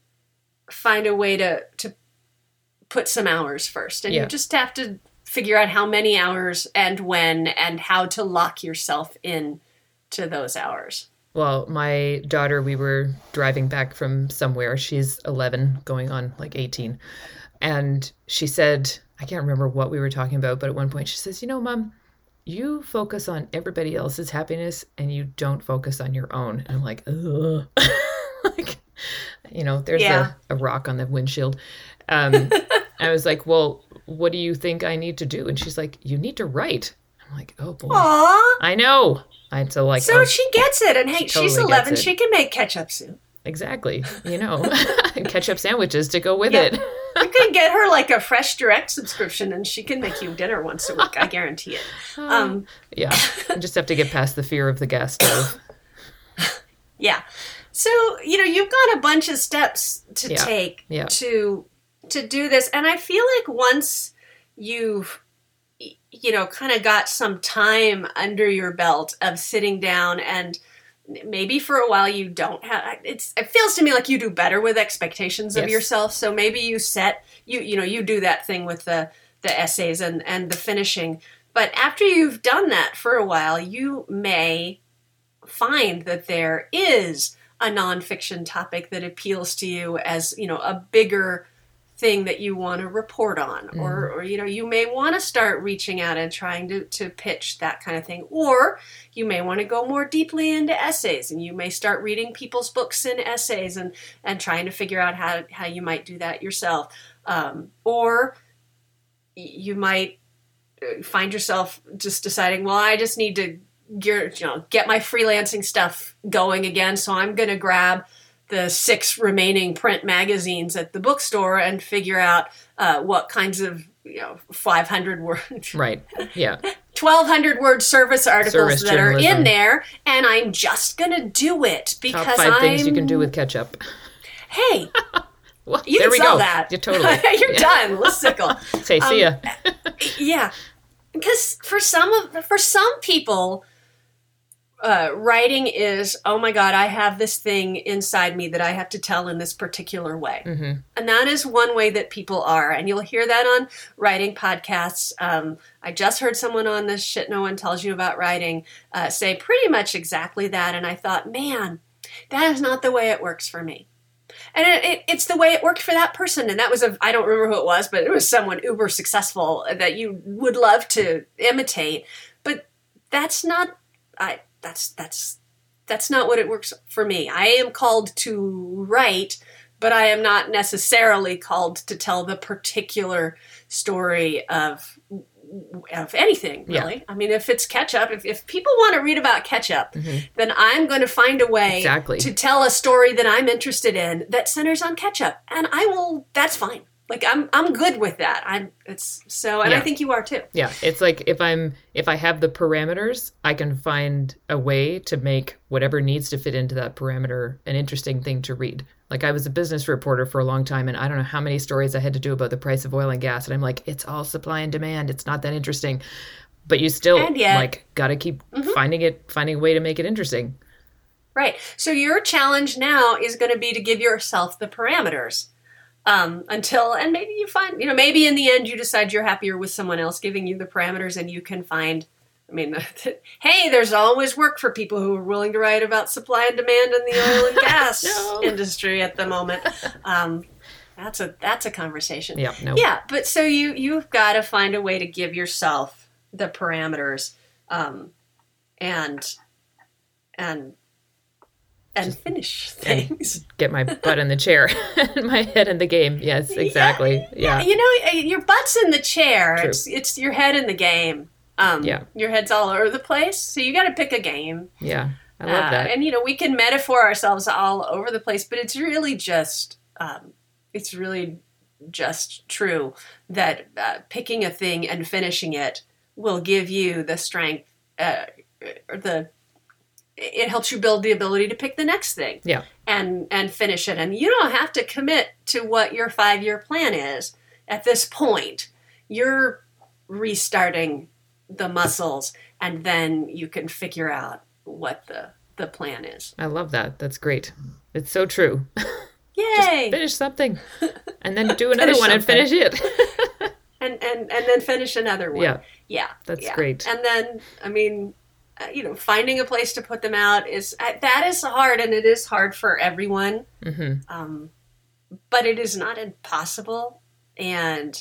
find a way to, to put some hours first. And yeah. you just have to figure out how many hours and when, and how to lock yourself in to those hours. Well, my daughter, we were driving back from somewhere. She's eleven, going on like eighteen. And she said, I can't remember what we were talking about, but at one point she says, you know, Mom, you focus on everybody else's happiness and you don't focus on your own. And I'm like, ugh. Like, you know, there's yeah. a, a rock on the windshield. Um, I was like, well, what do you think I need to do? And she's like, you need to write. I'm like, oh boy. Aww. I know. I so like. So oh, she gets it, and hey, she totally she's eleven. gets it. She can make ketchup soup. Exactly. You know, ketchup sandwiches to go with Yeah. it. You can get her like a Fresh Direct subscription, and she can make you dinner once a week. I guarantee it. Um, Yeah, you just have to get past the fear of the gas stove. yeah. So, you know, you've got a bunch of steps to Yeah. take Yeah. to to do this. And I feel like once you've, you know, kind of got some time under your belt of sitting down, and maybe for a while you don't have, it's, it feels to me like you do better with expectations of Yes. yourself. So maybe you set, you, you know, you do that thing with the, the essays and, and the finishing. But after you've done that for a while, you may find that there is a nonfiction topic that appeals to you as, you know, a bigger thing that you want to report on, mm. or, or, you know, you may want to start reaching out and trying to, to pitch that kind of thing, or you may want to go more deeply into essays, and you may start reading people's books in essays and, and trying to figure out how, how you might do that yourself. Um, or you might find yourself just deciding, well, I just need to gear, you know, get my freelancing stuff going again. So I'm going to grab the six remaining print magazines at the bookstore and figure out uh, what kinds of, you know, five hundred word, Right. Yeah. twelve hundred word service articles Service that are journalism. in there. And I'm just going to do it because Top five I'm, things you can do with ketchup. Hey, Well, you there can we sell go. that. Yeah, totally. You're Yeah. done. Listicle. Say, see ya. Yeah, because for some of for some people, uh, writing is, oh my God, I have this thing inside me that I have to tell in this particular way, Mm-hmm. and that is one way that people are, and you'll hear that on writing podcasts. Um, I just heard someone on this Shit No One Tells You About Writing uh, say pretty much exactly that, and I thought, man, that is not the way it works for me. And it, it, it's the way it worked for that person. And that was, a, I don't remember who it was, but it was someone uber successful that you would love to imitate. But that's not, I, that's, that's, that's not what it works for me. I am called to write, but I am not necessarily called to tell the particular story of of anything, really. Yeah. I mean, if it's ketchup, if, if people want to read about ketchup, Mm-hmm. then I'm going to find a way Exactly. to tell a story that I'm interested in that centers on ketchup. And I will, that's fine. Like, I'm I'm good with that. I'm, it's, so, and Yeah. I think you are too. Yeah, it's like if I'm if I have the parameters, I can find a way to make whatever needs to fit into that parameter an interesting thing to read. Like I was a business reporter for a long time, and I don't know how many stories I had to do about the price of oil and gas, and I'm like, it's all supply and demand. It's not that interesting, but you still And yet- like got to keep finding it, finding a way to make it interesting. Right. So your challenge now is going to be to give yourself the parameters. Um, until, and maybe you find, you know, maybe in the end you decide you're happier with someone else giving you the parameters, and you can find, I mean, hey, there's always work for people who are willing to write about supply and demand in the oil and gas No. industry at the moment. Um, that's a, that's a conversation. Yeah, no. Yeah. But so you, you've got to find a way to give yourself the parameters, um, and, and, and finish things. Get my butt in the chair and my head in the game. Yes, exactly. Yeah. You know, your butt's in the chair. True. It's it's your head in the game. Um, Yeah. Your head's all over the place, so you got to pick a game. Yeah. I love Uh, that. And you know, we can metaphor ourselves all over the place, but it's really just um, it's really just true that uh, picking a thing and finishing it will give you the strength, uh, or the it helps you build the ability to pick the next thing. Yeah. And and finish it. And you don't have to commit to what your five-year plan is at this point. You're restarting the muscles, and then you can figure out what the, the plan is. I love that. That's great. It's so true. Yay! Finish something and then do another Finish one and something. finish it. and, and and then finish another one. Yeah. Yeah. That's yeah. great. And then, I mean, uh, you know, finding a place to put them out is, uh, that is hard, and it is hard for everyone. Mm-hmm. Um, but it is not impossible. And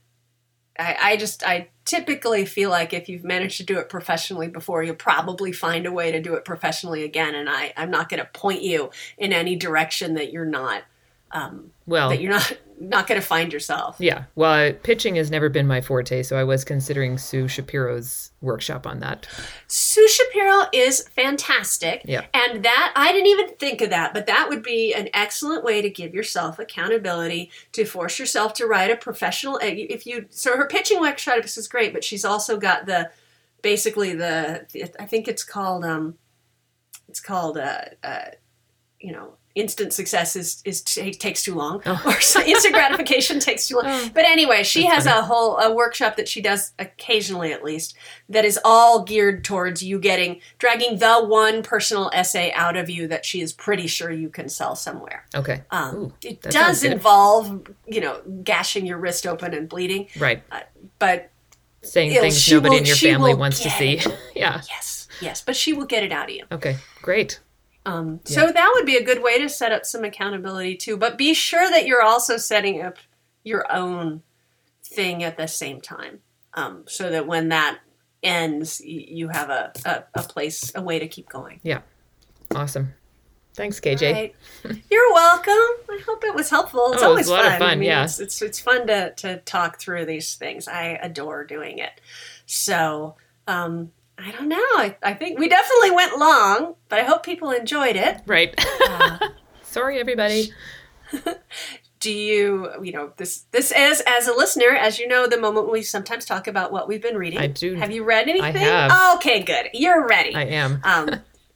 I, I just, I typically feel like if you've managed to do it professionally before, you'll probably find a way to do it professionally again. And I, I'm not going to point you in any direction that you're not, um, Well, that you're not, not going to find yourself. yeah. Well, pitching has never been my forte, so I was considering Sue Shapiro's workshop on that. Sue Shapiro is fantastic. Yeah. And that, I didn't even think of that, but that would be an excellent way to give yourself accountability, to force yourself to write a professional, if you, so her pitching workshop is great, but she's also got the, basically the, I think it's called, um, it's called, uh, uh, you know, instant success is, is t- takes too long, oh. or so instant gratification takes too long. Oh. But anyway, she That's has funny. a whole a workshop that she does occasionally, at least, that is all geared towards you getting dragging the one personal essay out of you that she is pretty sure you can sell somewhere. Okay. Um, Ooh, it does involve, you know, gashing your wrist open and bleeding. Right. Uh, but saying things nobody will, in your family wants to see. yeah. Yes. Yes. But she will get it out of you. Okay. Great. Um, so yeah. that would be a good way to set up some accountability too, but be sure that you're also setting up your own thing at the same time, um, so that when that ends, you have a, a, a place, a way to keep going. Yeah. Awesome. Thanks, K J. Right. You're welcome. I hope it was helpful. It's oh, always it was a lot fun. of fun. I mean, yeah. It's, it's, it's fun to, to talk through these things. I adore doing it. So, um, I don't know. I, I think we definitely went long, but I hope people enjoyed it. Right. Uh, Sorry, everybody. Do you, you know, this this is, as a listener, as you know, the moment we sometimes talk about what we've been reading. I do. Have you read anything? I have. Okay, good. You're ready. I am. Um,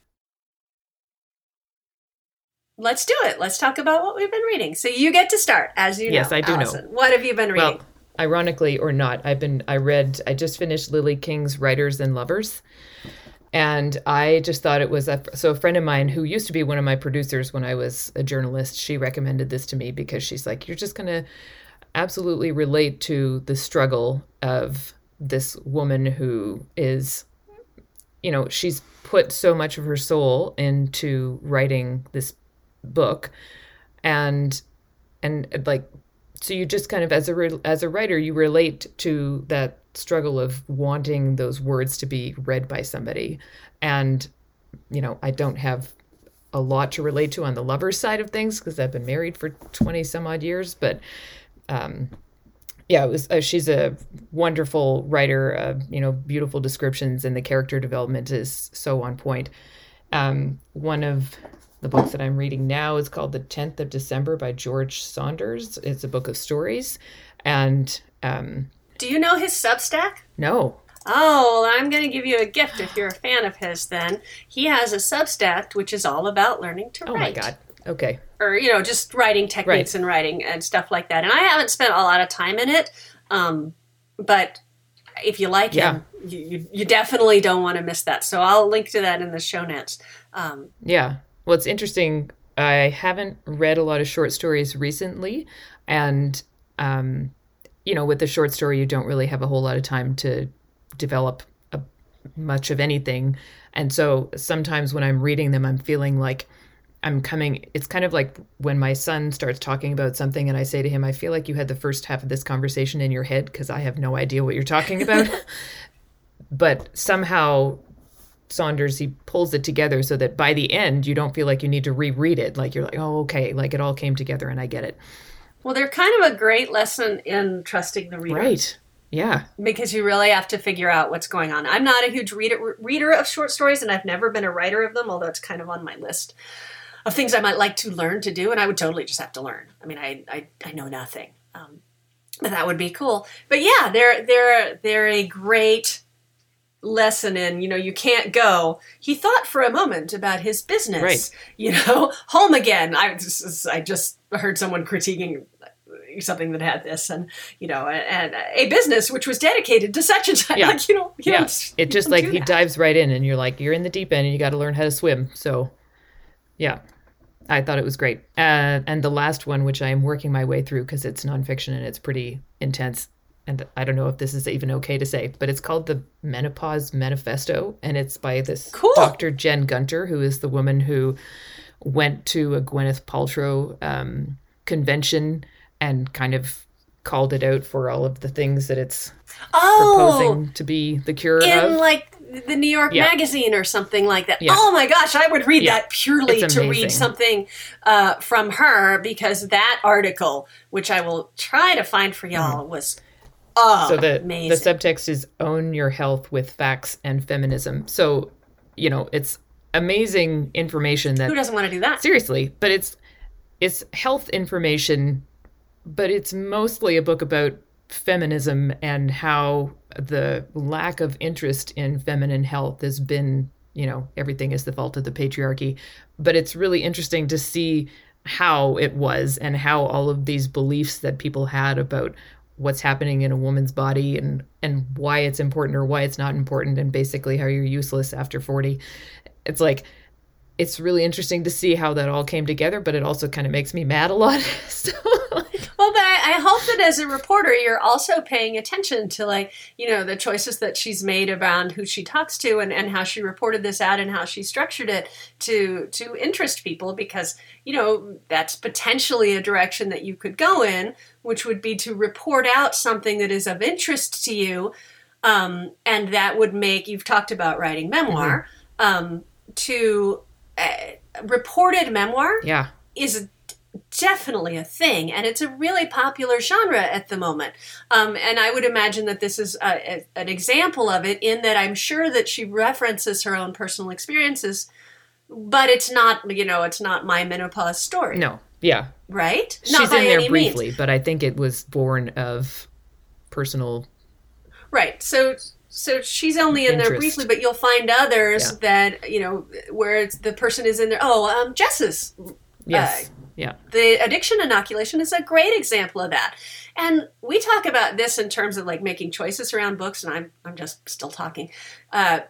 let's do it. Let's talk about what we've been reading. So you get to start, as you know. Yes, I do Allison. know. What have you been reading? Well, ironically or not, I've been, I read, I just finished Lily King's Writers and Lovers. And I just thought it was, a, so a friend of mine who used to be one of my producers when I was a journalist, she recommended this to me because she's like, you're just going to absolutely relate to the struggle of this woman who is, you know, she's put so much of her soul into writing this book. And, and like, so you just kind of, as a re- as a writer, you relate to that struggle of wanting those words to be read by somebody. And, you know, I don't have a lot to relate to on the lover's side of things because I've been married for twenty some odd years. But, um, yeah, it was. Uh, she's a wonderful writer. Uh, you know, beautiful descriptions, and the character development is so on point. Um, one of the books that I'm reading now is called The tenth of December by George Saunders. It's a book of stories. And um, do you know his Substack? No. Oh, well, I'm going to give you a gift if you're a fan of his then. He has a Substack which is all about learning to oh write. Oh my God. Okay. Or, you know, just writing techniques right. and writing and stuff like that. And I haven't spent a lot of time in it, um, but if you like yeah. him, you, you, you definitely don't want to miss that. So I'll link to that in the show notes. Um, yeah. Well, it's interesting. I haven't read a lot of short stories recently. And, um, you know, with the short story, you don't really have a whole lot of time to develop a, much of anything. And so sometimes when I'm reading them, I'm feeling like I'm coming, it's kind of like when my son starts talking about something and I say to him, I feel like you had the first half of this conversation in your head because I have no idea what you're talking about. But somehow Saunders, he pulls it together so that by the end, you don't feel like you need to reread it. Like you're like, oh, okay, like it all came together and I get it. Well, they're kind of a great lesson in trusting the reader. Right. Yeah. Because you really have to figure out what's going on. I'm not a huge reader reader of short stories, and I've never been a writer of them, although it's kind of on my list of things I might like to learn to do, and I would totally just have to learn. I mean, I I, I know nothing. Um, but that would be cool. But yeah, they're they're they're a great lesson in, you know, you can't go. He thought for a moment about his business, right. you know, home again. I just, I just heard someone critiquing something that had this, and you know, and, and a business which was dedicated to such and such. Yeah. Like, you know, you yeah. don't, it just like he dives right in, and you're like, you're in the deep end, and you got to learn how to swim. So, yeah, I thought it was great. Uh, and the last one, which I am working my way through because it's nonfiction and it's pretty intense. And I don't know if this is even okay to say, but it's called The Menopause Manifesto, and it's by this cool. Doctor Jen Gunter, who is the woman who went to a Gwyneth Paltrow um, convention and kind of called it out for all of the things that it's oh, proposing to be the cure in of. like the New York yeah. Magazine or something like that. Yeah. Oh my gosh, I would read yeah. that purely It's to amazing. read something uh, from her, because that article, which I will try to find for y'all, mm. was oh, so the, amazing. The subtext is Own Your Health with Facts and Feminism. So, you know, it's amazing information that... Who doesn't want to do that? Seriously, but it's it's health information, but it's mostly a book about feminism and how the lack of interest in feminine health has been, you know, everything is the fault of the patriarchy. But it's really interesting to see how it was and how all of these beliefs that people had about what's happening in a woman's body and, and why it's important or why it's not important, and basically how you're useless after forty. It's like, it's really interesting to see how that all came together, but it also kind of makes me mad a lot. So, like, well, but I, I hope that as a reporter, you're also paying attention to, like, you know, the choices that she's made around who she talks to and, and how she reported this ad and how she structured it to to interest people, because, you know, that's potentially a direction that you could go in, which would be to report out something that is of interest to you. Um, and that would make, you've talked about writing memoir, mm-hmm. um, to... Uh, reported memoir yeah. is definitely a thing, and it's a really popular genre at the moment. Um, and I would imagine that this is a, a, an example of it, in that I'm sure that she references her own personal experiences, but it's not, you know, it's not my menopause story. No, yeah. Right? She's not by in there any briefly, means. But I think it was born of personal... Right, so... So she's only in interest. there briefly, but you'll find others yeah. that, you know, where it's, the person is in there. Oh, um, Jess's. Yes. Uh, yeah. The addiction inoculation is a great example of that. And we talk about this in terms of, like, making choices around books, and I'm I'm just still talking. Uh,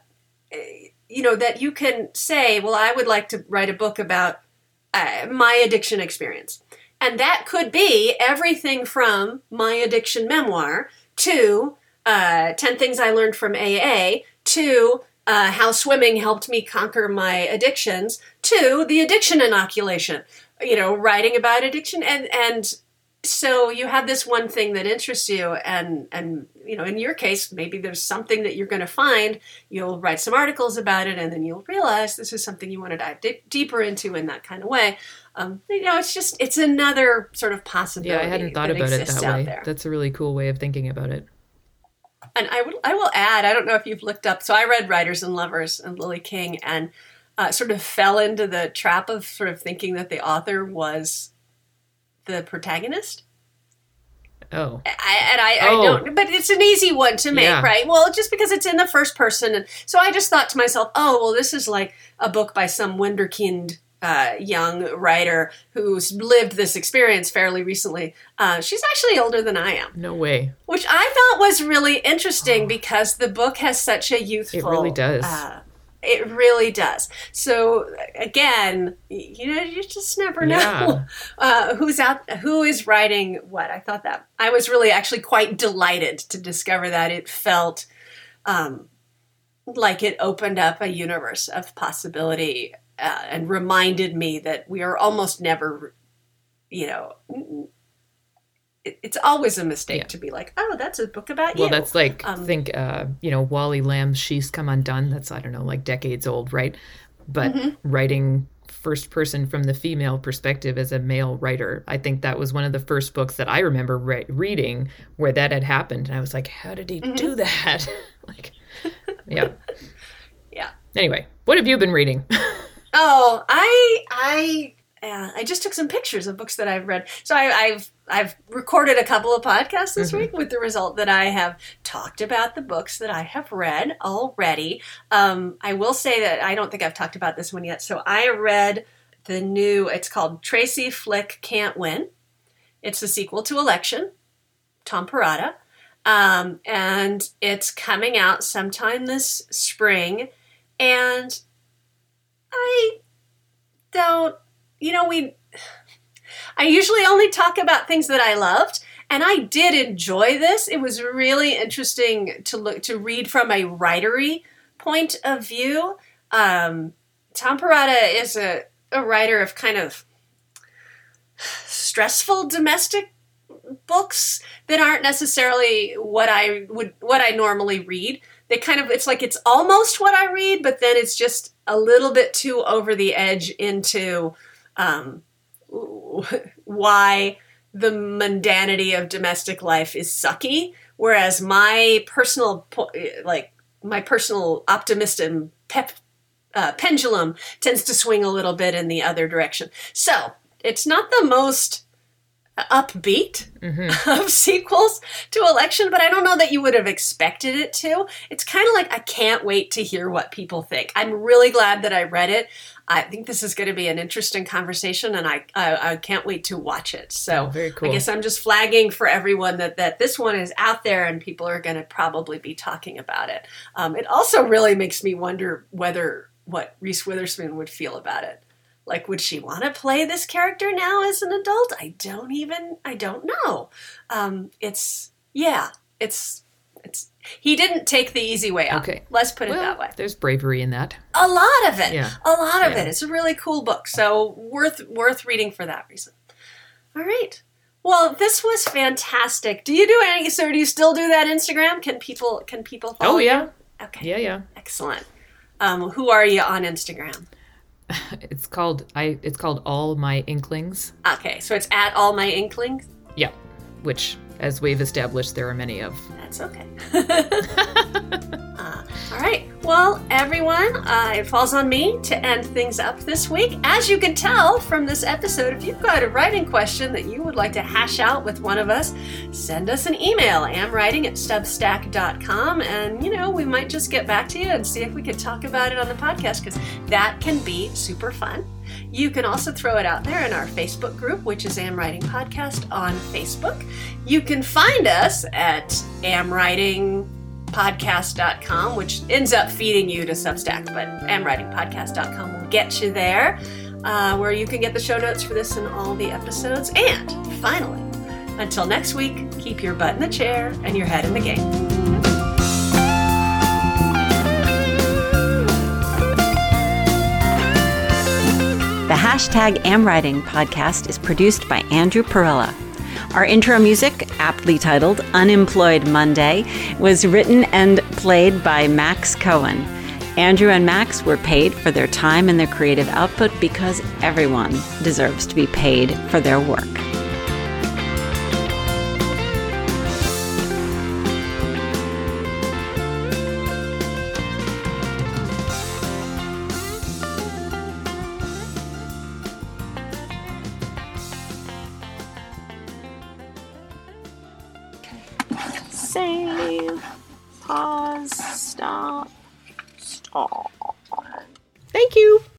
you know, that you can say, well, I would like to write a book about uh, my addiction experience. And that could be everything from my addiction memoir to... Uh, ten Things I Learned from A A, to uh, how swimming helped me conquer my addictions, to the addiction inoculation, you know, writing about addiction. And, and so you have this one thing that interests you, and, and, you know, in your case, maybe there's something that you're going to find, you'll write some articles about it, and then you'll realize this is something you want to dive di- deeper into in that kind of way. Um, you know, it's just, it's another sort of possibility. Yeah, I hadn't thought that about it exists that out way. there. That's a really cool way of thinking about it. And I will, I will add, I don't know if you've looked up, so I read Writers and Lovers and Lily King, and uh, sort of fell into the trap of sort of thinking that the author was the protagonist. Oh. I, and I, oh. I don't, but it's an easy one to make, yeah. right? Well, just because it's in the first person. And so I just thought to myself, oh, well, this is like a book by some wunderkind uh, young writer who's lived this experience fairly recently. Uh, she's actually older than I am. No way. Which I thought was really interesting, oh. because the book has such a youthful... It really does. Uh, it really does. So, again, you know, you just never know yeah. uh, who's out, who is writing what. I thought that... I was really actually quite delighted to discover that. It felt um, like it opened up a universe of possibility uh, and reminded me that we are almost never, you know... It's always a mistake yeah. to be like, oh, that's a book about well, you. Well, that's like, um, think, uh, you know, Wally Lamb's She's Come Undone. That's, I don't know, like decades old, right? But mm-hmm. writing first person from the female perspective as a male writer, I think that was one of the first books that I remember re- reading where that had happened. And I was like, how did he mm-hmm. do that? like, yeah. Yeah. Anyway, what have you been reading? oh, I, I... Yeah, I just took some pictures of books that I've read. So I, I've I've recorded a couple of podcasts this mm-hmm. week with the result that I have talked about the books that I have read already. Um, I will say that I don't think I've talked about this one yet. So I read the new, it's called Tracy Flick Can't Win. It's the sequel to Election, Tom Perrotta. Um, and it's coming out sometime this spring. And I don't... You know, we, I usually only talk about things that I loved, and I did enjoy this. It was really interesting to look, to read from a writery point of view. Um, Tom Perrotta is a, a writer of kind of stressful domestic books that aren't necessarily what I would, what I normally read. They kind of, it's like it's almost what I read, but then it's just a little bit too over the edge into Um, why the mundanity of domestic life is sucky, whereas my personal, like my personal optimism pep, uh, pendulum tends to swing a little bit in the other direction. So it's not the most upbeat of sequels to Election, but I don't know that you would have expected it to. It's kind of like, I can't wait to hear what people think. I'm really glad that I read it. I think this is going to be an interesting conversation, and I I, I can't wait to watch it. So Oh, very cool. I guess I'm just flagging for everyone that, that this one is out there and people are going to probably be talking about it. Um, it also really makes me wonder whether what Reese Witherspoon would feel about it. Like, would she want to play this character now as an adult? I don't even, I don't know. Um, it's, yeah, it's, it's, he didn't take the easy way out. Okay. Let's put it Well, that way. there's bravery in that. A lot of it. Yeah. A lot of Yeah. it. It's a really cool book. So worth, worth reading for that reason. All right. Well, this was fantastic. Do you do any, so do you still do that Instagram? Can people, can people follow Oh, yeah. you? Okay. Yeah, yeah. Excellent. Um, who are you on Instagram? It's called I. It's called All My Inklings. Okay, so it's at All My Inklings. Yeah, which, as we've established, there are many of. That's okay. uh, all right. Well, everyone, uh, it falls on me to end things up this week. As you can tell from this episode, if you've got a writing question that you would like to hash out with one of us, send us an email, amwriting at substack dot com, and, you know, we might just get back to you and see if we could talk about it on the podcast, because that can be super fun. You can also throw it out there in our Facebook group, which is Am Writing Podcast on Facebook. You can find us at am writing podcast dot com, which ends up feeding you to Substack, but am writing podcast dot com will get you there, uh, where you can get the show notes for this and all the episodes. And finally, until next week, keep your butt in the chair and your head in the game. The hashtag AmWriting podcast is produced by Andrew Perella. Our intro music, aptly titled Unemployed Monday, was written and played by Max Cohen. Andrew and Max were paid for their time and their creative output because everyone deserves to be paid for their work. Save. Pause. Stop. Stop. Thank you.